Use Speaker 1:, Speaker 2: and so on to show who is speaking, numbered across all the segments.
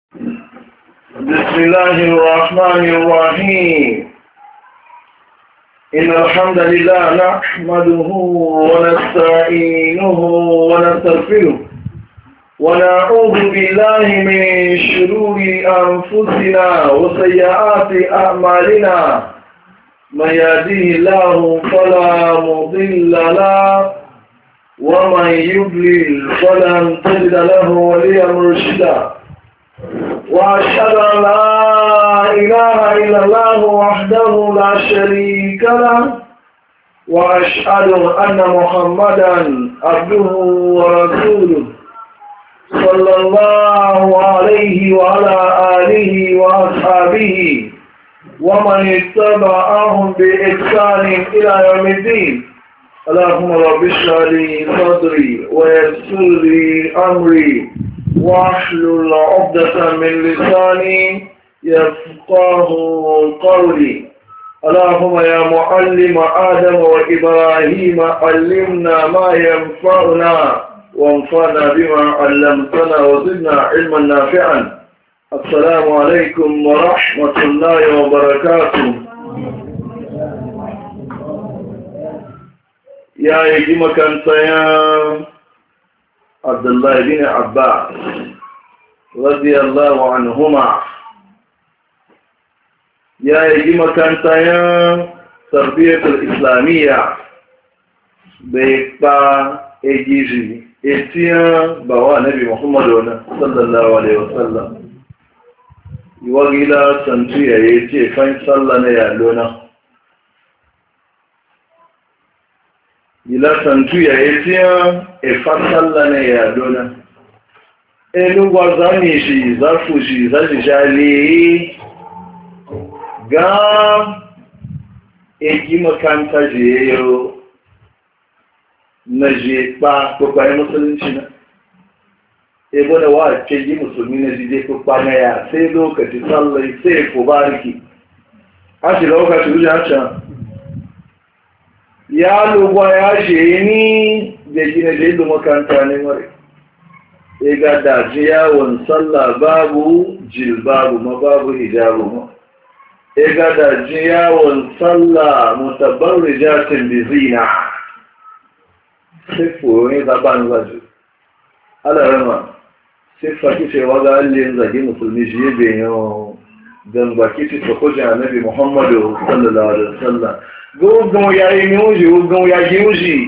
Speaker 1: بسم الله الرحمن الرحيم. إن الحمد لله نحمده ونستعينه ونستغفره ونعوذ بالله من شرور أنفسنا وسيئات أعمالنا. من يهده الله فلا مضل له ومن يضلل فلن تجد له وليا مرشدا. وأشهد أن لا إله إلا الله وحده لا شريك له وأشهد أن محمدا عبده ورسوله صلى الله عليه وعلى آله وأصحابه ومن اتبعهم بإحسان إلى يوم الدين. اللهم رب اشرح لي صدري ويسر لي أمري واحلل عقدة من لساني يفقه قولي. اللهم يا معلم آدم وإبراهيم علمنا ما ينفعنا وانفعنا بما علمتنا وزدنا علما نافعا. السلام عليكم ورحمة الله وبركاته. يا يجي كانت يا عبد الله بن عباس رضي الله عنهما يا يجي كانت يا تربية الإسلامية بيقى اجيجي اتيا بوا نبي محمد صلى الله عليه وسلم يوغيلا سنتيا يتي فين صلى يا لونا ila santu ya etiya efasalla ne ya dona elu gwazani shi zafu shi zaji jali ga egi makanta je yo na je pa ko pa musulunci na ebo da wa ke yi musulmi na je ko pa na ya sai lokaci sallai sai ko bariki a shi lokaci wuce can ya lugwa ya ṣe ni da gina jaidu makanta ne mare ya ga daji yawon sallah babu jilbabu ma babu hijabu ma ya ga daji yawon sallah mutabbar rijatin bizina sifo ne zaban zaji alarama siffa kice waga allin zagi musulmi shi yabe yau gangba kice sokoji annabi muhammadu sallallahu alaihi wasallam gbogbo ya imi oji ogun ya ji oji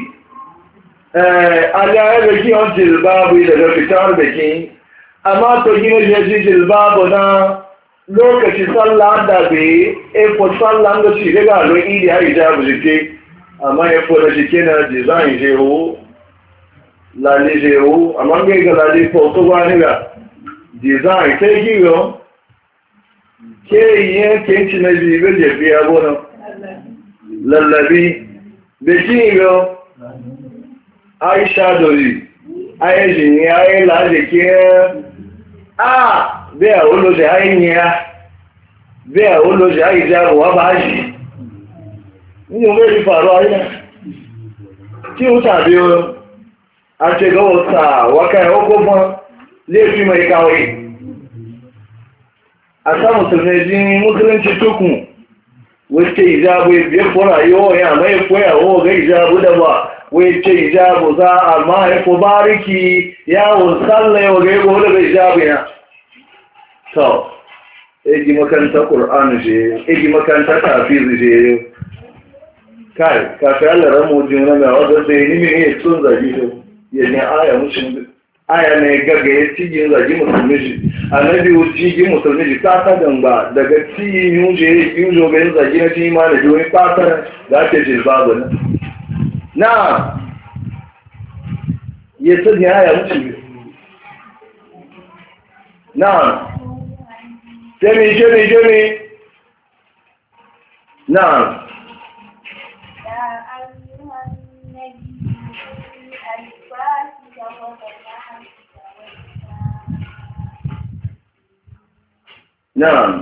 Speaker 1: alẹ́ kí wọ́n jìlbáàbù ilẹ̀ fitar da kí a máa tó gina jeji jìlbáàbù na lokaci sallah dabe efo sallah ga ci daga lo idi har ijabu jike amma efo da jike na design jeho lale jeho amma ga lale fo to gwani ga design kai giyo ke yin kenci na jibe je biya bona lallabi da kiyo aisha dori ayeji ni aye laje ke be a oloje ayinya be a oloje aija wa baji ni o me faru ayi ti o tabi o a se go ta waka o ko mo le fi mai kawai asa musulunci tukun wacce ijabu ya fura yiwu ya mai koyawo ga ijabu da ba wacce ijabu za a mahaifo bariki yawon tsalla yau ga yiwu da ijabu ya to egi makanta ƙur'anu je egi makanta tafizu je yau kai kafi allaran mujin na mai wadda zai nimi ne sun zagi to ya ne aya mushin aya ne gaga ya cigin zagi musulmi shi annabi cigin musulmi shi ta gamba daga ciyin yujo ga yin zagi na ci ma da jiwon fatar da ake jilbabu na ya sani aya musulmi na jami na نعم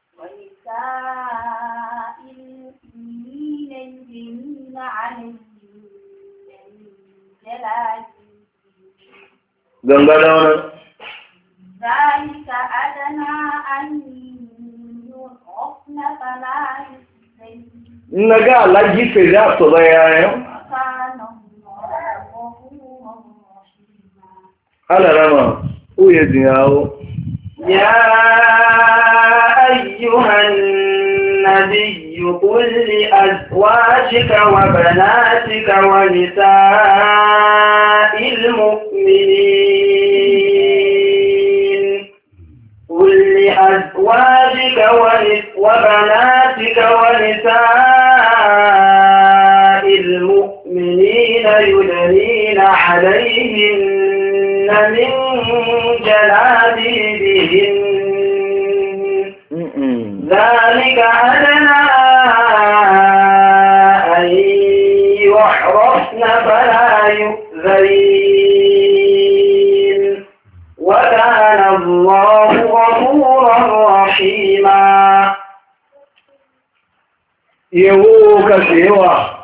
Speaker 2: ونساء المؤمنين يجنين عليهن من جلابيبهم
Speaker 1: gangana wani
Speaker 2: ذلك أدنى فلا يخزين
Speaker 1: naga alaji fe da to da yayin
Speaker 2: وكان الله غفورا رحيما
Speaker 1: ala rama o ye dinyawo
Speaker 3: يا أيها النبي قل لأزواجك وبناتك ونساء المؤمنين قل لأزواجك وبناتك ونساء المؤمنين يدنين عليهن من جلابيبهن ذلك أدنى أن يعرفن فلا يؤذين وكان الله غفورا رحيما
Speaker 1: yawo kashewa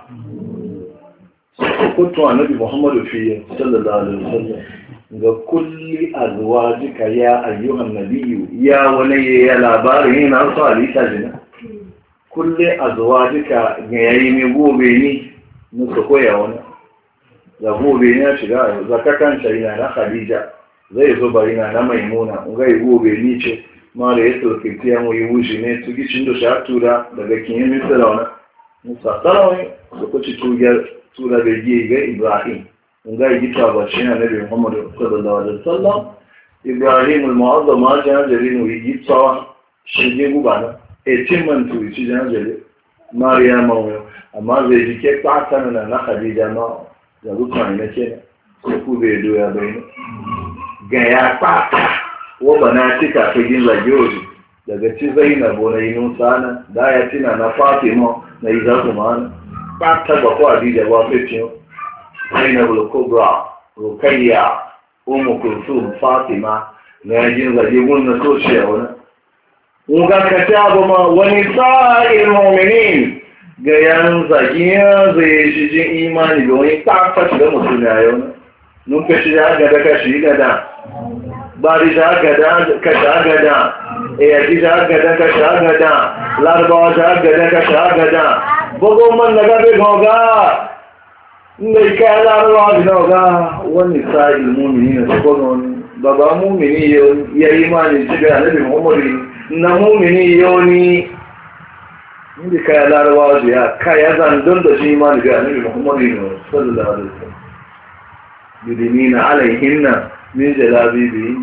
Speaker 1: kutu annabi Muhammadu fiye sallallahu alaihi wasallam ga kulli azwajika ya ayyuhan nabiyyu ya wani ya labarin yana so alita jina kulli azwajika ga yayi mi gobe ni muka koya wani da gobe ne ya shiga zakakan shari'a na Khadija zai zo barina na Maimuna ga gobe ni ce ma da yato kitiya mu yi wuce ne su gishin da sha tura daga kinyin misira wani musa sarawai da kuci tura da giye ga Ibrahim nga yi gita ba shi na nabi Muhammadu sallallahu alaihi wasallam Ibrahim al-Mu'azzam ma jan jari no yi gita shi je gubana e timman tu shi jan jari Maryam wa amma zai ji ke fata na Khadija ma da rukan ne ke ku be do ya bai ga ya fata wa banatika ta gin lajoji daga ci Zainab na yinu sana da ya tina na Fatima na Izaku ma fata ba ko Adija ba fitin Zainab al-Kubra, Rukayya, Kulthum, Fatima, na yajin zage gunna soshiya wani. Muka kata ba ma wani sa'il mu'minin ga yan zagiya zai shi jin imani da wani tafashi da mutum ya yau. Nun kashi da gada kashi gada, bari da gada kashi gada, yaji da gada kashi gada, larabawa da gada kashi gada, bugu man da gabe goga. Mai kaya larabawa da ga wani sa'il mumini na tsokonon baba mumini ya yi mani ci da annabi Muhammadu na mumini yau ni inda kaya larabawa da ya kaya zandon da shi mani da annabi Muhammadu ne sallallahu alaihi wasallam yudinina alaihinna min jalabibi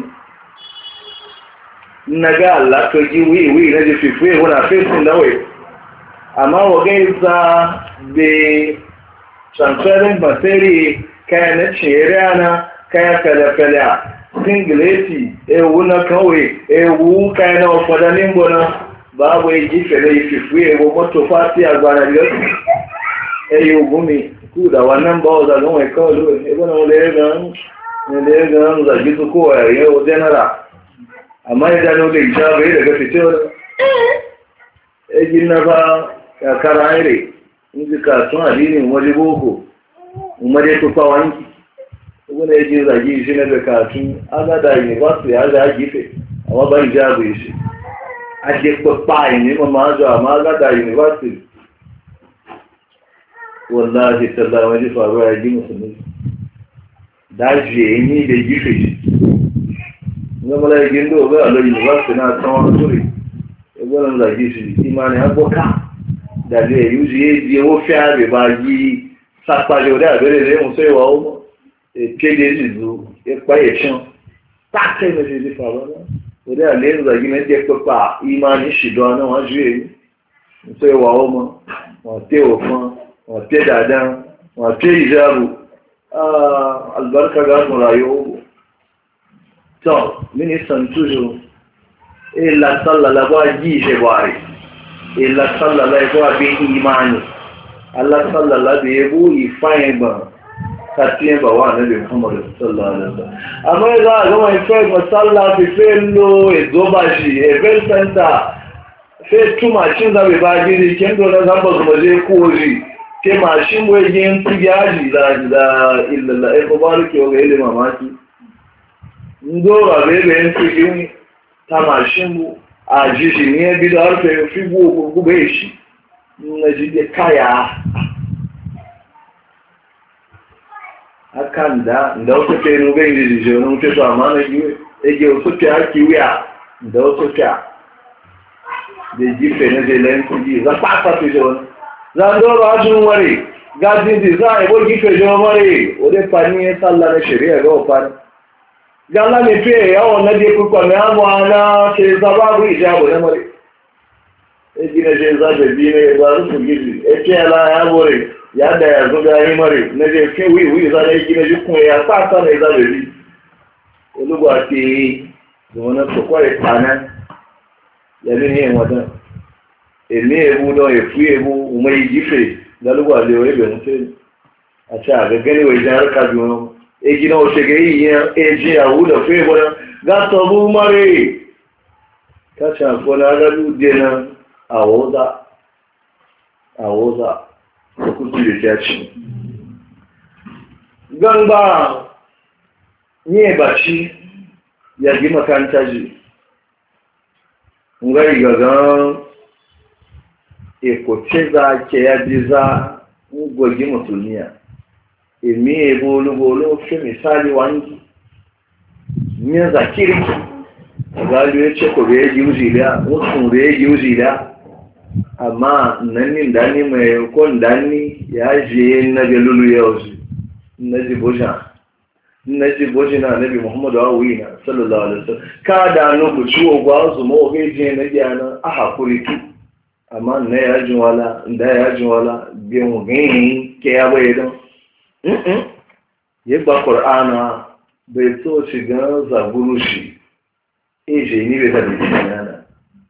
Speaker 1: na ga Allah to ji wi na ji fifuye wana fesin dawai amma wa gaisa be transferin basiri kaya na ciyariana kaya fele-fele singileti ewu na kawai ewu kaya na wafadanin gona babu yi jifere ififu ewu moto fati agbana liyosu eyi ogumi ku da wannan bawa zagon wai kawai lori ebe na wale gan zagi su kowa yau general amma ya dano da isha bai daga fitowar egin na ba ya kara haire inji kasun adinin waje boko umare tufa wanki wani ya ji zagi shi na da katun agada university ya ga gife amma ban jabu shi a ke kwakwa ne ma majo amma agada university wallahi tallahi waje faruwa ya ji musulmi daji ya yi da gife shi zama la yi gindo ga alo university na tsawon turi ya gwanin zagi shi imani abokan dàbí èyí ṣe é di owó fẹ́ àrè bá yí sápàlẹ̀ orí àbẹ̀rẹ̀ rẹ̀ ń sọ ìwà ọmọ kéde ìlú ipa ẹ̀ṣán táàkì ní ṣe ti fàbọ̀ náà orí àlẹ́ ìrìnàjò ní jẹ́ pípa ìmá ní ṣìdọ́ náà wọ́n ṣe èyí ń sọ ìwà ọmọ wọ́n tẹ́ òfin wọ́n tẹ́ dáadáa wọ́n tẹ́ ìjáàbù albarka gáàmù rayuwa tọ́ mínísàn túnṣe ìlàsálàlábá yí ìṣẹ̀wàrí ila sallallahu alaihi imani Allah sallallahu alaihi bu ifayin ba katiyen ba wa nabi Muhammad sallallahu alaihi wasallam amma za ga mai kai masalla fi fello e zoba shi e bel center fe tuma cin da ba gidi ken do na zamba kuma je koji ke mashin boye yin tigaji da illa e mubaraki o ga ile mamaki ndo ba bebe en tigi ta mashin bu a jiji ne bi da harfe fi gube shi na jide kaya akan da wasu ke nube yin jiji wani mutu su amma na ege wasu ke haki wuya da wasu ke da jife na jelayen kuji za kpasa fi jona za ndoro ajin ware gajin di za a ibo gife jona ware wadda fani ya tsalla na shari'a ga wafani gala mai fiye yawon na je kuka mai abuwa na ce zaba bu ijabu na mare ya gina je zaɓe biyu ne ba rufu gizi ya ce ala ya bore ya da ya zuga yi mare na je fi wi za na yi gina jikun ya sa sa na yi zaɓe biyu olugba ke yi zama na sokwari tsanan ya bi yin wata emi ebu don efu ebu umar gife galugba lewa ebe mutu a ce a gaggani wa ijan harka biyu egina osege yiyan eji awuda fe bona gato bu mare kacha kona galu dena awoza kutu da ci gamba nye bachi ya gi makanta ji ngai gaga ekocheza ke ya diza ngogi mutunia emi bolo fi misali wangi nye za kiriki galu ya ce ko bai yi uzila wasu bai yi uzila amma nan ni dani mai kon dani ya je na galulu ya uzu na ji boja na nabi muhammadu awina sallallahu alaihi wasallam ka da no ku ciwo gwa su mo ga je na jana a hakuri tu amma na ya ji wala da ya ji wala bi mu gani ke ya bai don yadda ƙor'ana bai so shiga zaburu shi eje ni bai tabi yana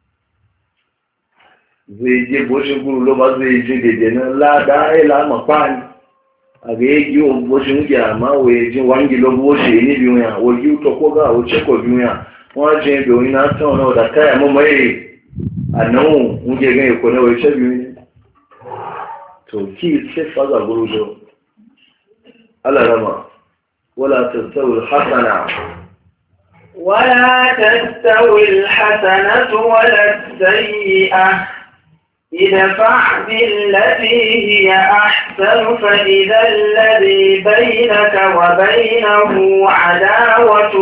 Speaker 1: zai je boshin guru lo ba zai je daidai na lada ila mafani a ga yi yiwu boshin gyama wai ji wangi lo boshe ni biyu ya wagi to ko ga wuce ko biyu ya wọ́n jẹ́ ibi òyìn náà tán ọ̀nà ọ̀dà káyà mọ́mọ́ èrè ànáwò ń jẹ́ gẹ́ ìkọ̀ náà ìṣẹ́ bí tó kí ìṣẹ́ fàgbà gbórúdọ̀ alàrama wọ́la tẹ̀sẹ̀wò hasana
Speaker 3: ولا تستوي الحسنة ولا السيئة ادفع بالتي هي أحسن فإذا الذي بينك وبينه عداوة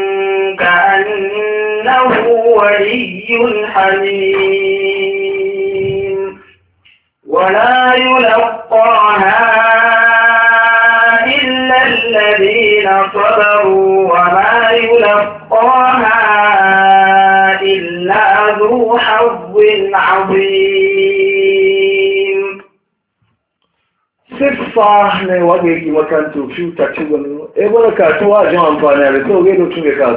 Speaker 3: كأنه ولي حميم ولا يلقاها إلا الذين صبروا وما يلقاها إلا ذو حظ عظيم
Speaker 1: siffa ne wanda yake makarantu fi ta ci wani ebe katu a jin amfani da sau gaido tun da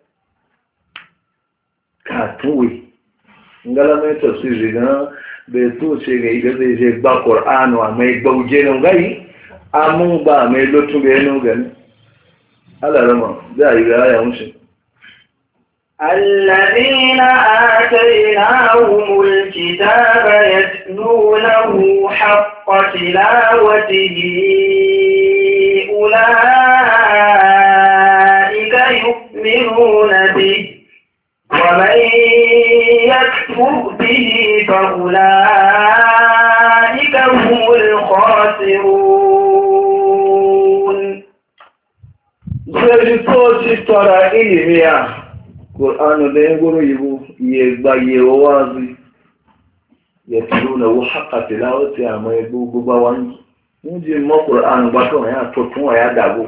Speaker 1: katuwe ngala mai tafsiri na bai so ce ga iga zai je ba ƙor'anu a mai gbauje nan gari amun ba mai lotun ga yanin gani alarama za a yi ga ya wuce
Speaker 3: الذين آتيناهم الكتاب يتلونه حق تلاوته أولئك يؤمنون به ومن يكفر به فأولئك هم الخاسرون
Speaker 1: zai tara ilimi ya ƙor'anu da ya guru yiwu ya bayewa wazi ya tilo na wu haka tilawata ya mai gugu ba wani mujin ma ƙor'anu ba kawai ya totunwa ya dago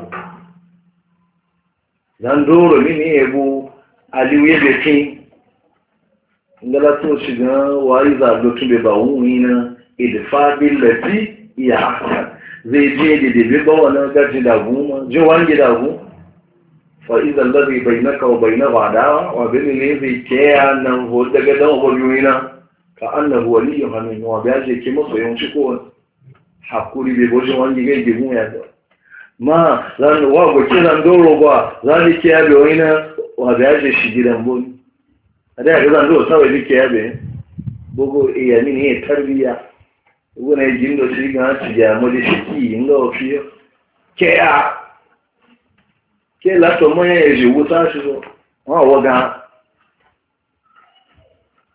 Speaker 1: zan doro mini ya bu aliyu ya bekin ngala to shiga wari za lo tun be ba wuni na idfa billati ya ahsan zai je da debe ba wannan gaji da goma je wange da gu fa idza alladhi bainaka wa bainahu adawa wa bin ladhi kana ho daga dan ho yuna ka annahu waliyyun hamim wa ba je ke maso yin shi ko hakuri be boje wange ga de mu ya da ma zan wa go kiran doro ba zan ke ya be wina wa ba je shi gidan bon ada ga zan do sabai dike yabe bogo iya mini e tarbiya wona jindo siga ci ya mo de shiki ndo fiyo ke la to mo e je wuta shi so wa waga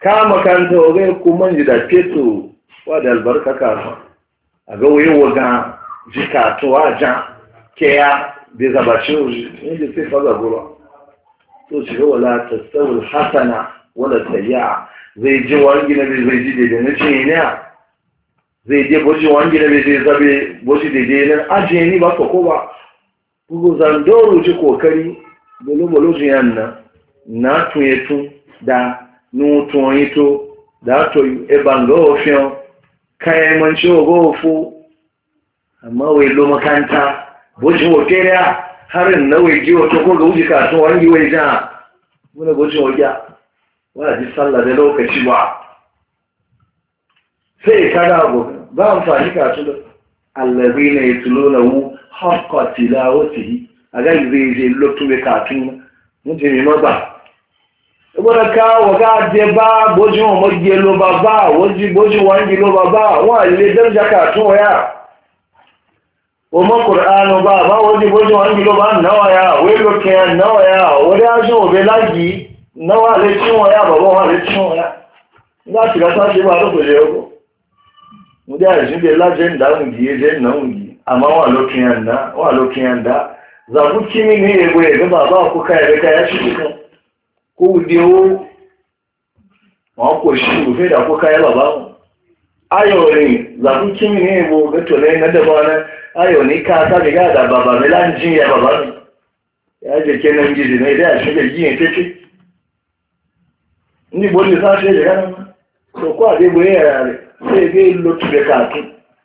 Speaker 1: ka makanta oge kuma ji da peto wa da albarka kafa a ga waye waga jikatu aja ke ya da zabace oji inda sai faga gura to shi ga wala tasawul hasana wala sayya zai ji wangi na zai ji da na ce ne zai je boji wangi na zai zabe boji da na ajiye ni ba ko ba bugu zandoro ji kokari bolo bolo ji yanna na tuyetu da nutu yito da to e bango ofion kai man ci ogo fu amma wai lo makanta boji hotelia harin na wai ji wato ko ga wuji ka to wangi wai ja muna boji hoja wala ji sallah da lokaci ba sai kada go ba amfani ka to allazina yatlunahu haqqa tilawatihi aga zai je lotu be ka tun mun je mi magba ibona ka waga je ba boji mo je lo baba woji boji wangi lo baba wa le darja ka to ya o mo qur'ano ba woji boji wangi lo ba nawa ya we lo ke nawa ya o da jo be laji nawa le ti won ya baba wa le ti won ya nga ti ga sa je ba lo ko je ko mo da je be laje nda ngi je na ngi ama wa lo kiyanda za ku kimi ne ego ego baba ku kai da kai shi ko ko dio wa ko shi ku fe da ku kai baba ayo ne za ku kimi ne ego ga to ne na da bana ayo ne ka ta ga da baba melanji ya baba ya je kenan gidi ne da shi ga yin tete ni boli sa she ga so ko ade boye ya sai ga lo tube ka tu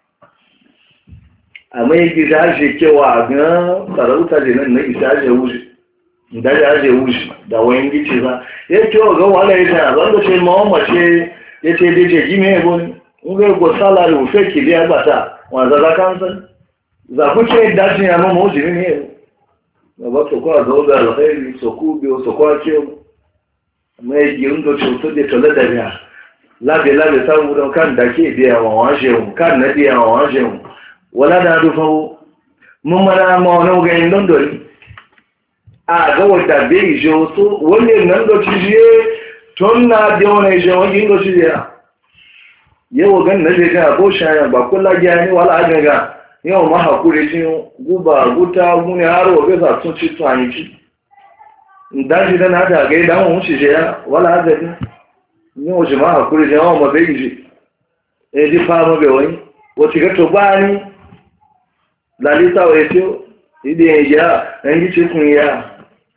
Speaker 1: amma yake zaje kewa ga sarauta da nan na isa je wuce da ya je wuce da wayan gice za ya ce ga wala ya zan da ce mawama ce ya ce da je gime go ne in ga go salary u fake biya bata wa za kan san za ku ce da shi amma mu ji ne ba ba to ko ga da alheri so ku bi so ko ce amma yake ndo ce to da to da biya labe ta mu kan da ke biya wa waje kan na biya wa waje wala da dufawo mun mara ma wani gayin london a ga wadda bai jo so wani nan da cijiye tun na da wani je wani da cijiye yau gan na je ga ko shaya ba kula gani wala agaga yau ma hakuri tin guba guta gune haro ga sa sun ci tsani ci ndaji da na da ga dan mun ci je wala agaga yau jama'a hakuri je ma bai ji e di fa ma be wani wati ga to bani lalita wa yato idan ya an yi cikin ya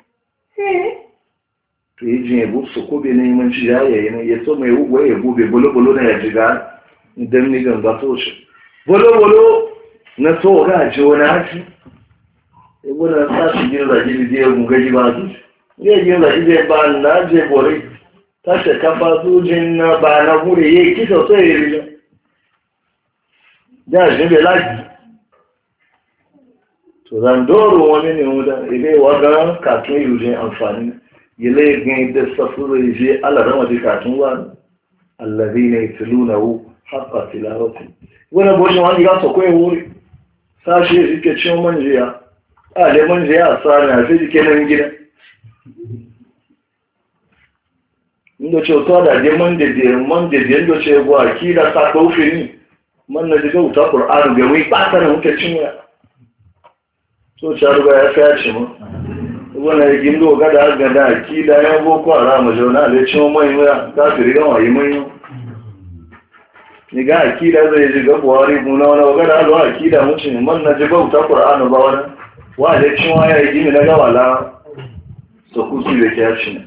Speaker 1: to yi jin yabo su ko bai neman ci ya yayi ne ya so mai ugwa ya gobe bolo-bolo na ya jiga idan ni ganga to shi bolo-bolo na so ga ji wani haki ibu na sa shi yin zagi da ya gungaji ba su ya yin zagi da ba na je bore ta ce kafa sojin na ba na gure ya yi kisa so ya yi rijin ya shi bai lagi to zan doro wani ne wuda ile waga katun yujin amfani ile gani da safuru yaje Allah rama da katun wani allazina yatlunahu haqqa tilawati wala boshin wani ga so koyi wuri sashi yake cin manjiya a da manjiya sana sai yake nan gida ndo ce to da de man de ndo ce gwa ki da sa ko fini man na diga uta Qur'an ga wai ba ta nan cin ya so sharuga ya fiyace mu wannan gindo gada gada ki da ya boko haram jona le cin mai ya ta riga wa yi mai ni ga akida zai ji ga buhari muna wani gada lo akida mutum man na ji bauta qur'ani ba wani wa le cin wa ya gimi na gawala so ku su da kiyaci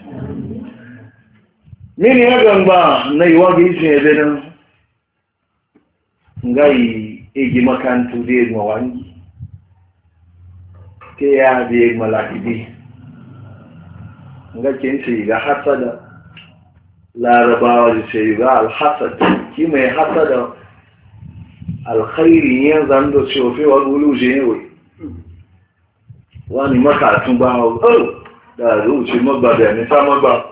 Speaker 1: mini ya gamba na yi wa gi je benin ngai egi makantu de mo wangi ke ya de malakidi nga kinci ga hasada larabawa da ce ga alhasad ki mai hasada alkhairi yin zando ce ofe wa gulu je ne wani makatun ba da zuci magba da nisa magba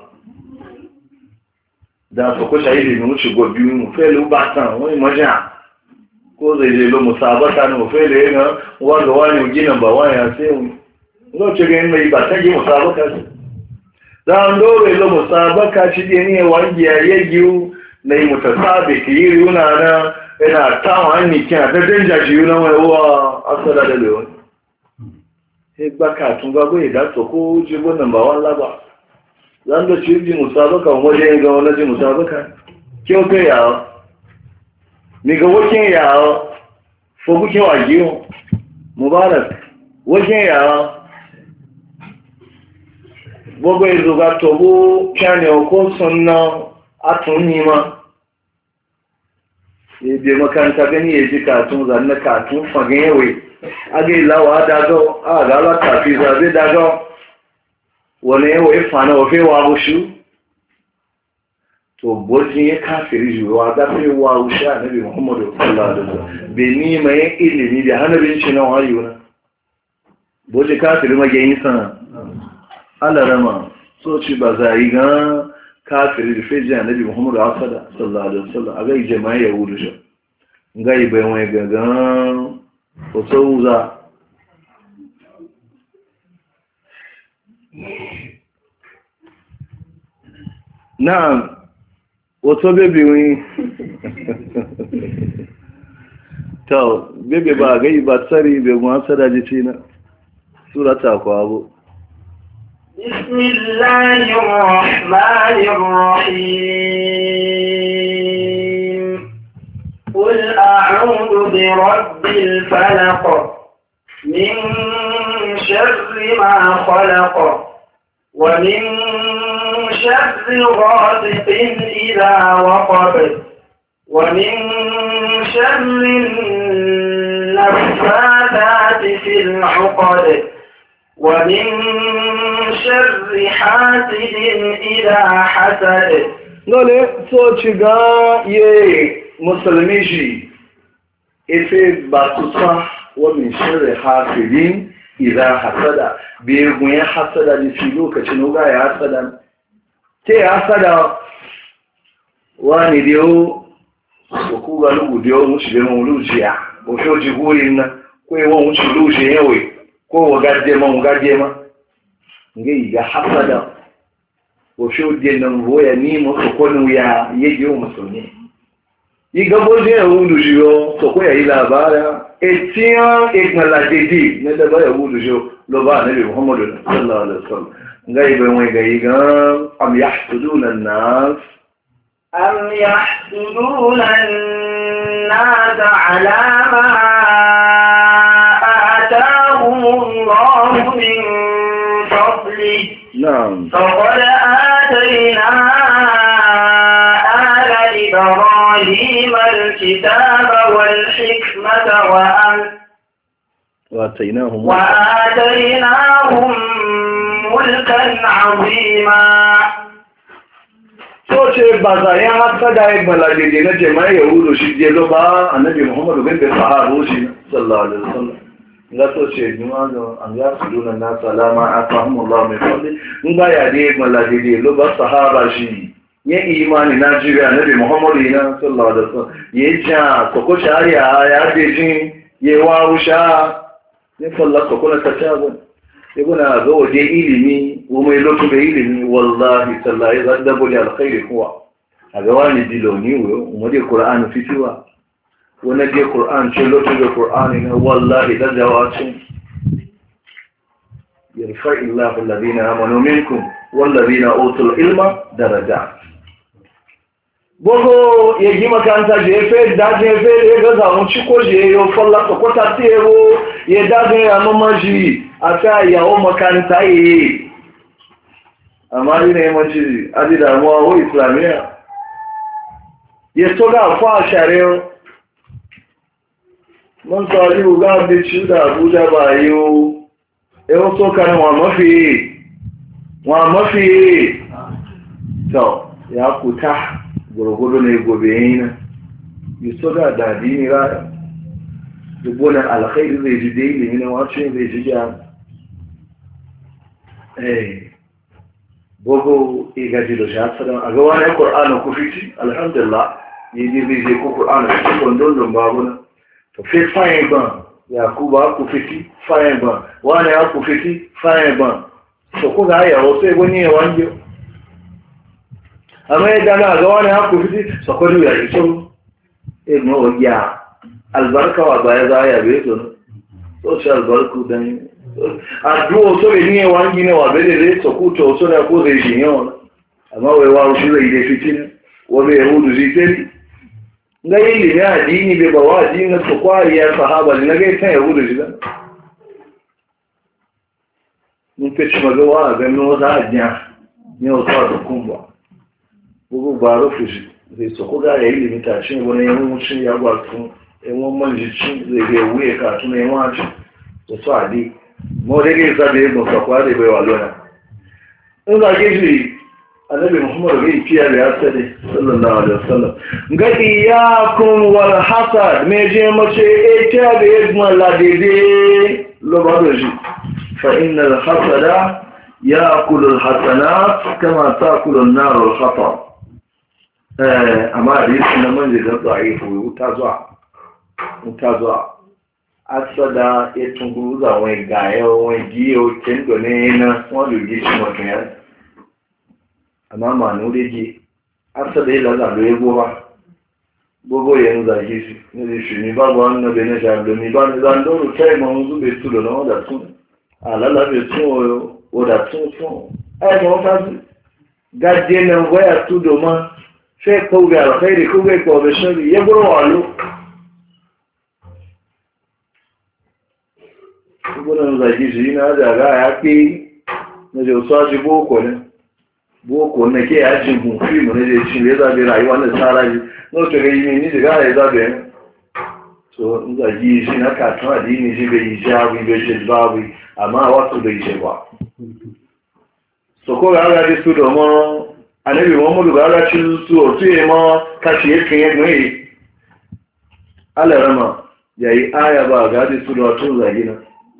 Speaker 1: da su kusa yi da wuce gobi mu felu batan wani majiya ko zai je lo musabata ne felu yana wanda wani gina ba wani ya sai mu zo ce ga yin mai ba ta yi musabata dan dole lo musabaka shi ne wangi ya yagiu na yi mutasabi ki yi yuna na ina tawa hanni kina da danja shi yuna mai wa asala da leon he baka tun ga goyi da to ko jibo number 1 laba zan da ci ji musabaka waje ga wani ji musabaka kyau kai ya mi ga wakin ya fo buke wa giyo mubarak wakin ya gbogbo ìzògá tọ̀bó kíáni ọkọ̀ sọ́nà àtúnnìmá ebe makaranta gani ya ji katun zanna katun fagen yawai aga ilawa dagaw aga alatafi zabe dagaw wani yawai fana wafe wa bushu to bojin ya kafiri juwa gafe wa bushu a nabi muhammadu sallallahu alaihi wasallam bai nima yin ilimi da hannabin shi na wayo na bojin kafiri magayin sana alarama so ci ba za yi gan kafiri da fejin annabi muhammadu asada sallallahu alaihi wasallam a gai jama'a ya wudu shi gai bai wani gagan wato wuza na wato bebe wani ta bebe ba gai ba tsari bai gwa asada jici na surata kwa abu
Speaker 3: بسم الله الرحمن الرحيم قل أعوذ برب الفلق من شر ما خلق ومن شر غاسق إذا وقب ومن شر النفاثات في العقد ومن شر حاسد إذا حسد
Speaker 1: Lole, so ci ga ye musulmi shi ife ba su sa wa min shirri hasidin idan hasada bai gunye hasada da shi lokacin ga ya hasada ke ya hasada wani da yau su kuga lugu da yau mushi da mun lujiya ko shoji gurin na ko yi wani mushi lujiya yawai ko wa gaje ma ngai ga hasada ko shoji nan voya ni mu ko konu ya yege o musulmi yi ga boje ya wudu jiyo to ko ya yi labara etiyan ignaladedi ne da ba ya wudu jiyo lo ba nabi muhammadu sallallahu alaihi wasallam ngai bai wai ga yi ga am yahsuduna an-nas
Speaker 3: أم يحسدون الناس على ما آتاهم الله من فضله
Speaker 1: نعم
Speaker 3: فقد آتينا آل إبراهيم الكتاب والحكمة وآتيناهم ملكا عظيما
Speaker 1: so ce ba za ya hasa da ya balagede na jama'a yahudu shi je lo ba annabi muhammadu bin da sahabu shi sallallahu alaihi wasallam ga so ce juma ga an ya su duna na salama atahumullahu min fadli in ga ya de balagede lo ba sahaba shi ya imani na jibi annabi muhammadu ina sallallahu alaihi wasallam ya ja ko shari'a ya de jin ya wa usha ne sallallahu ko kula ta tabu ibuna zo waje ilimi ko mai lotu da ilimi wallahi tallahi zadda boli alkhairi kuwa a ga wani diloni wo mu je qur'ani fitiwa wani je qur'an ce lotu da qur'ani na wallahi da jawacin yarfa illahu alladhina amanu minkum walladhina utul ilma darajat bogo ya yi makanta je fe da je fe ya ga zamu ci ko je yo falla ko ta tero ya da ga ya mamaji aka yawo makanta yi amma ina yi mace adi damuwa wa islamiyya ya to ga fa share mun tsari ga da shi da abuja ba yiwu yau so kan wa mafi to ya kuta gurgudu ne gobe yana yi so ga dadi ne ra dubunan alkhairi zai ji daili ne wacce zai ji ya bogo igaji da shafira a ga wani ƙur'ana ku fiti alhamdulillah yi ne zai je ku ƙur'ana fiti kondon babu na to fi fayin ban ya ku ba ku fiti fayin ban wani ya ku fiti fayin ban so ko ga ya wato ego ni wanjo amma idan na ga wani haku fiti so ko ya yi so ego ya albarka wa baya za ya be so shi albarku dan addu'o so ni wangi ne wa bele so ku to so da ko zai shi ne amma wai wa shi zai da fitin wa bai yahudu zai tari ga ilimi addini bai ba wa addini su kwariya sahaba ne na ga kan yahudu shi dan mun fice magawa ga no za a jiya ne o ta kumba bugu baro fushi zai so ko ga ilimi ta shi wani yayin shi ya gwa tun won manji cin zai ga wuye ka tun ne wa ci to so adi mo de ga zabe mo so kwa de bai walona in ga gishi annabi muhammad bai fiya da ya sani sallallahu alaihi wasallam ga iyakum wal hasad me je mace ita da yadma la dede lo ba do shi fa inna al hasada ya'kulu al hasanat kama ta'kulu an nar al khata amma hadisi na manje da da'ifu utazwa asada etunguza won gayo won giyo kendo ne na won lu gi shi mo kan amma ma ne wuri ji arsa da ila da ego ba bobo yen da ji shi ne shi ni ba ba na be na ja do ni ba ni da ndo kai ma mu be tu do no da tu ala la be tu o da tu ai mo ta ga je na wa ya tu do ma sai ko ga alkhairi ko ga ko be shari ya goro walu ko na da ji shi na da ga ya ki na je so ji boko ne boko na ke yajin gunfi mu ne da shi ne zabe rayuwa na tsara ji no to ga yi ni da ga zabe so in da ji shi na ka to adini ji bai jawi bai je babu amma wato bai je ba so ko ga ga su do mo anabi Muhammadu ga ga ci su o tu e mo ka ci e kin e ala rama yayi aya ba ga da su do to zagina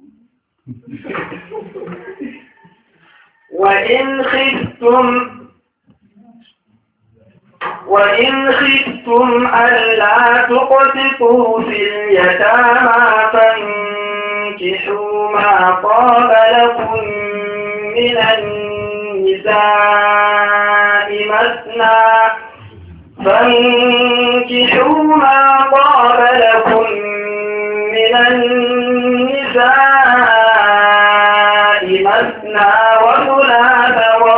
Speaker 3: وإن خفتم ألا تقسطوا في اليتامى فانكحوا ما طاب لكم من النساء مثنى وثلاث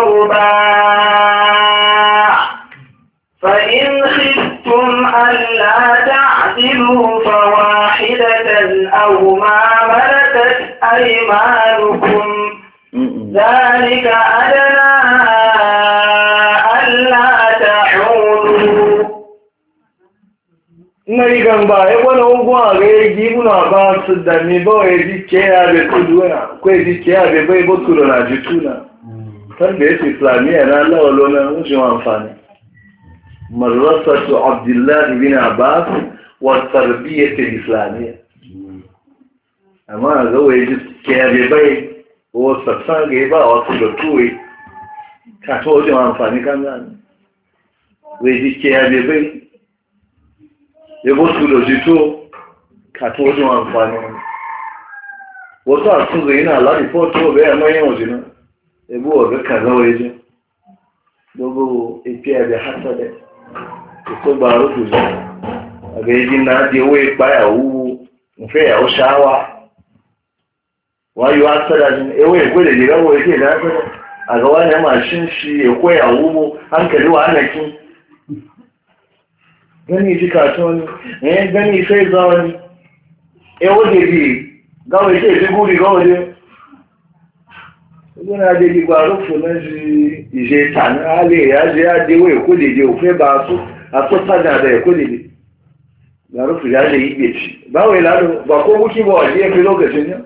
Speaker 3: ورباع فإن خفتم ألا تعدلوا فواحدة أو ما ملكت أيمانكم ذلك أدنى ألا تعولوا
Speaker 1: nai gamba e wani ugwa ga yi muna ba su da mi ba ya ji ke ya be tuduna ko ya ji ke ya be bai bo tudo na jituna kan da yake islamiyya na lawalo na wucin amfani madrasatu abdullah ibn abbas wa tarbiyyah islamiyya amma ga wai ji ke ya be bai o saksan ga ba wasu da tuwe ka to wucin amfani kan nan wai ji ke ya be bai yabo su da jito ka to wajen amfani wasu a sun zai yana lari foto bai a manyan waje na yabo wa ga kaza waje gbogbo ipiya da hasada da so ba rufu zai a ga yi na je wai baya wuwu nfe ya shawa wayo hasada shi ewe ya gwada jira wa yake da hasada a ga wani mashin shi ya koya wuwu hankali wa anakin gani ji katon gani sai zawani waje bi gawai ke ji guri gawaje yana da ji ba rufu na ji ije tan ale ya je ya de wai ko de je ofe ba su a so sada da ko de ga rufu ya je yi ci ba wai lado ba ko wuki ba waje fi lokacin ne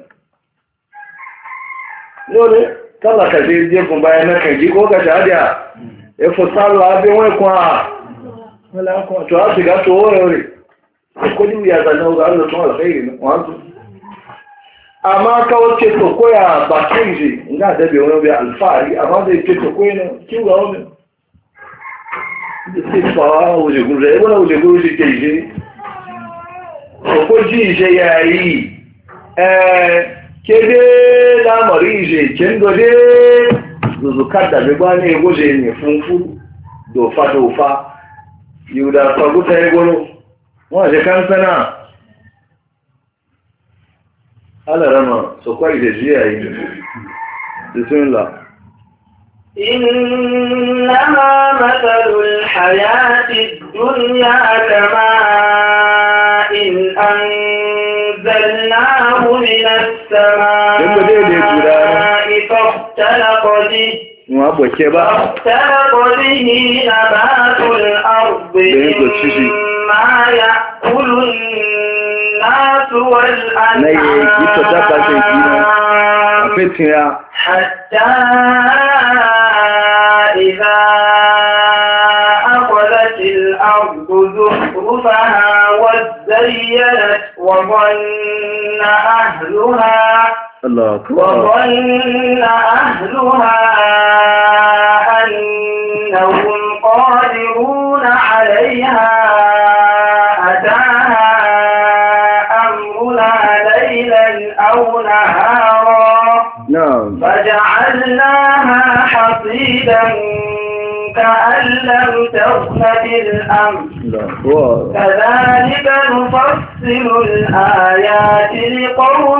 Speaker 1: dole kala ka je kun bayan na kan ji ko ka tada e fo salwa be wai kwa wala ko to a shiga to ore ko ni ya zana ga Allah to alkhairi wato amma ka wace to koya ba kinji ina da be wani alfari amma da yake to koyi ne kin ga wani da sai fa waje gure wala waje gure shi ke ji ko ji je yayi kede lamari je kendo de zuzukar da bigba ne goje ne funfu dofa yuda faguta ya goro waje kan sana ala rama so kwai da jiya yi bismillah
Speaker 3: إنما مثل الحياة الدنيا كماء أنزلناه من السماء فاختلط به نبات الأرض مما يأكل الناس والأنعام حتى إذا أخذت الأرض زخرفها وزينت وظن أهلها أنهم قادرون عليها أتاها أمرنا ليلا أو نهارا فجعلناها حصيدا كأن لم تغن بالأمس كذلك نفصل الآيات لقوم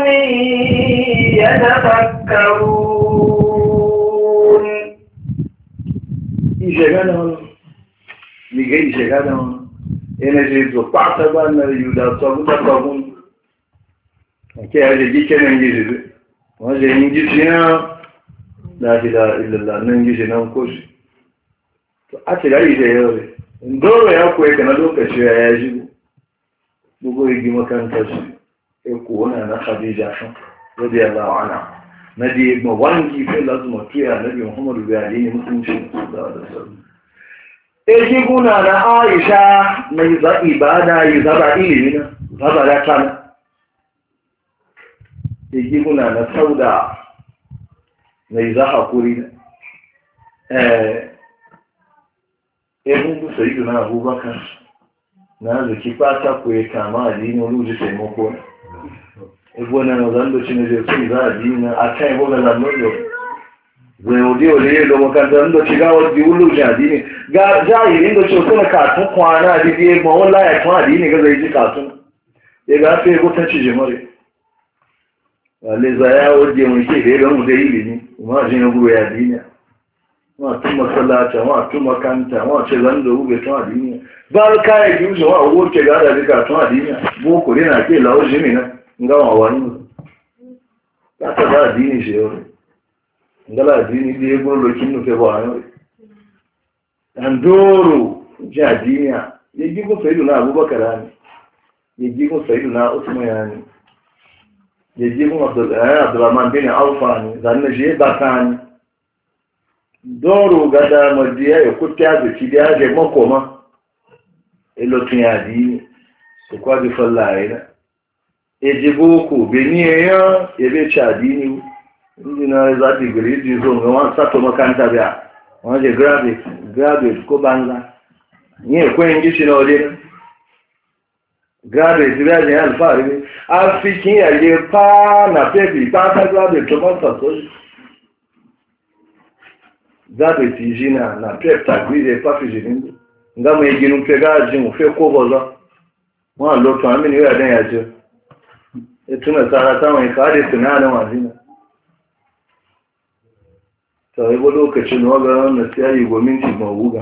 Speaker 3: يتفكرون
Speaker 1: energy to pata ba na yuda so buta ko ke aje dike nan gizi waje yin gizi na la ilaha illallah nan gizi nan ko shi to a ce gari da yau ndoro ya koyi kana lokaci ya ji bugo yi makanta shi e ko wana na Khadija radiyallahu anha nabi ma wangi fa lazuma tuya nabi Muhammadu bi alihi mutunci sallallahu alaihi wasallam eji guna na Aisha na yiza ibada yiza ilimi na zaba da kana eji guna na Sauda na yiza hakuri ebungu Sayyidina Abubakar na zuki fata ku ya kama addini wani taimako ebona na zando cine je su za addini akai ebona na noyo zai ode lo makanta ndo shiga wadi ulu addini ga jahilin da ce kuma katun kwana da biye ma wallahi ya tun addini ga zai ji katun ya ga fe ko tace jemare wale zaya wadi mun ke da mu da ilimi ma jin guru ya addini ma tun masallata ma tun makanta ma ce zando ube tun addini ba kai ji wa wo ke ga da ka tun addini bo ko rena ke lawo jimina ngawa wani ta ba addini shi yau ngala addini da ya gurlo kin nufe ba ne andoro jadiniya ya gigo Sayyidina Abubakar ne ya gigo Sayyidina Usman ne ya gigo Abdurrahman bin Auf ne zanne je bakani doro gada madiya ya kutya da kidiya je makoma elotin addini su kwaji fallaye na ejiboko beniya ebe cha addini injina za ti gari ji zo ga wani sato makanta biya wani je graduate ko banza ni ekwe ngishi na ode graduate biya je alfahari ne a fi kin yaye pa na pepi pa ta graduate to ba so graduate injina na prep ta grise pa fi jini ngamo yeginu pega ji mu fe ko bozo wa lo to amini ya dan ya je etuna sara ta mai kare tunana wazina sai ba lokacin waga na sai go minti ma wuga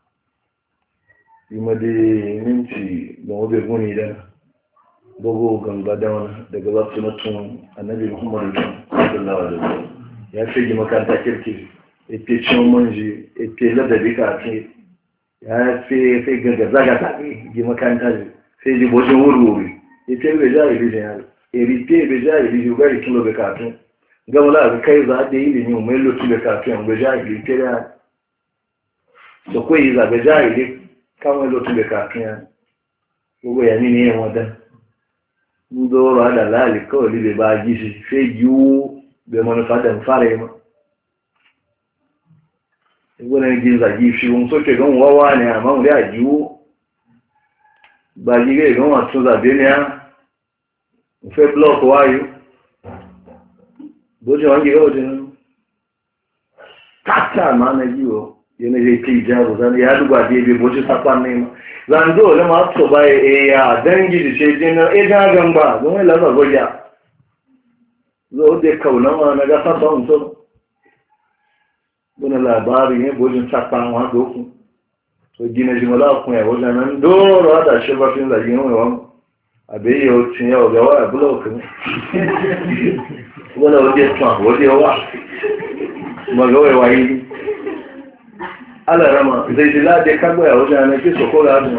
Speaker 1: ima da minti ma wabe guni da dogo ganga da wani daga ba su mutum annabi Muhammadu sallallahu alaihi wasallam ya fi makaranta kirki ite cin manji ite ladabi ka ce ya fi gaga zaga ta gi makaranta sai ji bojin wuri ite be jahili da yaro erite be jahili ga kilo be ka tun gama la kai za da ilimi mai lotu da kafin ga jahili kira da koyi za ga jahili kawai lotu da kafin ko ya ni ne wada ndo ra da lali ko li be ba gishi fe yu be manufa da fare ma wannan gin za gishi mun so ke gan wawa ne amma mu da yu ba gige gan wato za be ne mu fe block wayo boje wange ga wajen kata ma na jiwo yana zai kai jaro zan ya duba dai boje sakwan ne ma zan do le ma to bai ya dangi da ce jin ga gamba don la ba goja zo de kauna ma na ga fa son so bona labari ne boje sakwan wa doku to gina jimala kun ya wajen nan doro da shi ba fin da yin wa abe yau cin yau ga wa block ne wala waje twa waje wa magawai wayi ala rama zai dila da kago ya wajen nan ki so ko ga mu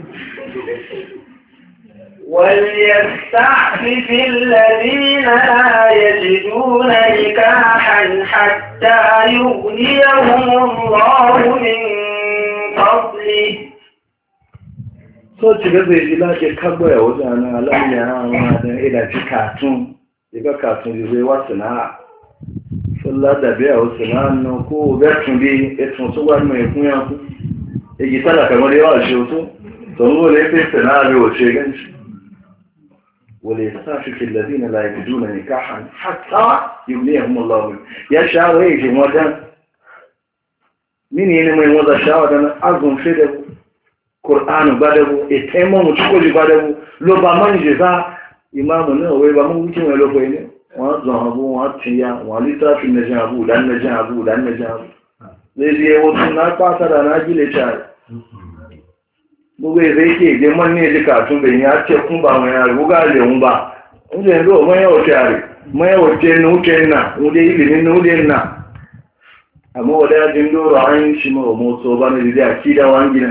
Speaker 3: وليستعفف الذين لا يجدون نكاحا حتى يغنيهم الله من فضله
Speaker 1: so ci ga zai ji lafiya kagbo ya wajen na alamya ma da ila ci katun daga katun zai wasu na fulla da biya wasu na nan ko gatun bi etun su wani mai kunya ku igi tala kamar yawa shi wato don wale ya fi sana bai wace ganci wale sa fi filladina la yajiduna nikahan hatta yughniyahum Allah ya shawaye ji wajen mini ne mai wanda shawadan azun fi da Qur'anu badabu e temo mu chukoli badabu lo ba manje za imamu ne we ba mu wuce mai lo ko ne wa zahabu wa tiya wa litafi na jabu dan na jabu zai je wasu na fata da na gile ta bugu zai ke je man ne dika tun bai ya ce kun ba mai ya ruga le mun ba unje ndo mai ya tare mai ya ce nu kenna unje ilimin nu denna amma wada jin do ran shi ma mo so ba ne da akida wangina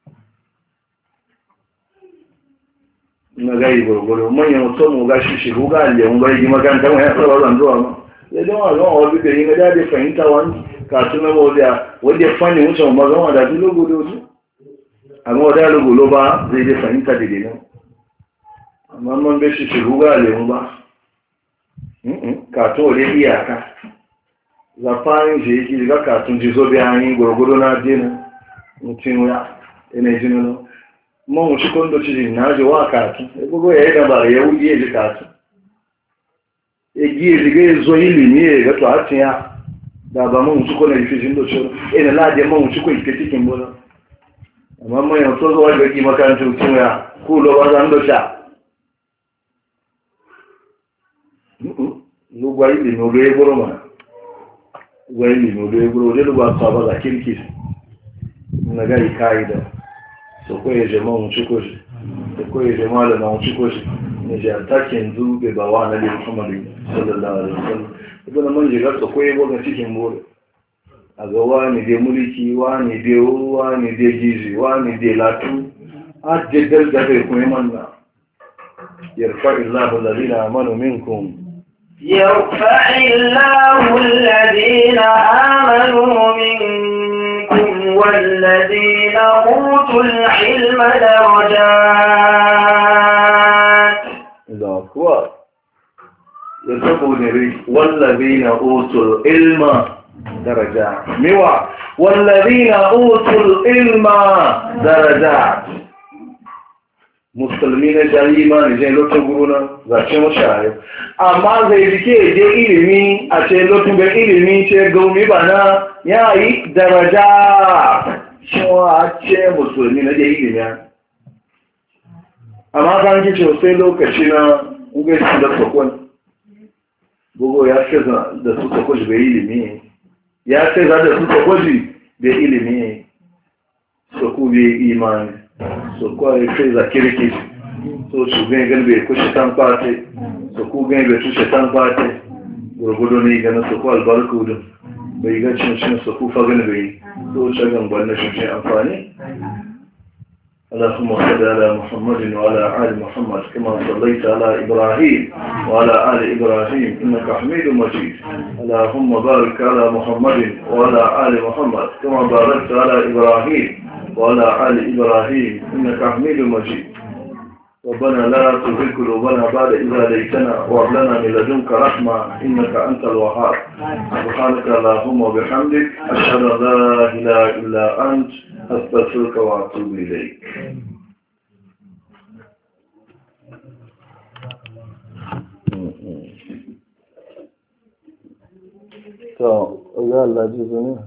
Speaker 1: na gai gurguru manyan mutum mu gashi shi ruga le mun bai makaranta mai tsaro ran zuwa ma ya don a zuwa wani da yi na dade fahimta wani ka tuna wadda fanni mutum ma zama da duk logo da wasu amma wadda logo ba zai dai fahimta da dai amma man bai shi ruga le mun ba ka to da iyaka zafarin shi yake daga katun ji zo bayan yi gurguru na dina mutum ya ina jini mo ci kondo ci na je wa katu e gogo ya da bare ya wuye ji katu e gi e ge zo ili ni ga to atiya da ba mo ci kondo fi jindo cho e na la de mo ci ko iketi kin bola amma mo ya to zo wa ga ki makaranta ci ya ku lo ba zan do sha lu gwa ili no le goro ma gwa ili no le goro de lu ba ta ba ga kirki na ga ikaida so ko ya jama mun ciko shi so ko ya jama da mun ciko shi ne ja takin dube ba wa nabi Muhammad sallallahu alaihi wasallam idan mun ji ga so ko ya boga cikin bore a ga wani dai mulki wani dai gizi wani dai latu a jaddal da bai kuma manna yarfa illahu alladhina amanu minkum
Speaker 3: يرفع الله الذين آمنوا منكم والذين أوتوا العلم درجات.
Speaker 1: الله أكبر. يرفعون والذين أوتوا العلم درجات. موا والذين أوتوا العلم درجات. musulmi na jari imani zai lotun guruna zace mashayo amma zai rike je ilimi a ce lotun ga ilimi ce gaumi ba na ya yi daraja cewa ce musulmi na je ilimi amma kan kice sai lokaci na ungaisu da sokon bugu ya ce da su sokoji bai ilimi ya ce da su sokoji bai ilimi soku bai imani so kwa sai za kirki so su gan bai kushe tan fate so ku gan bai tushe tan fate gurgudu ne ga na so kwa albarku da bai ga cin so ku fa gan bai so shagan banna shi amfani اللهم صل على محمد وعلى آل محمد كما صليت على إبراهيم وعلى آل إبراهيم إنك حميد مجيد اللهم بارك على محمد وعلى آل محمد كما باركت على إبراهيم وعلى آل إبراهيم إنك حميد مجيد ربنا لا تزغ قلوبنا بعد إذ هديتنا وهب لنا من لدنك رحمة إنك أنت الوهاب سبحانك اللهم وبحمدك أشهد أن لا إله إلا أنت أستغفرك وأتوب إليك. to ga Allah ji zuni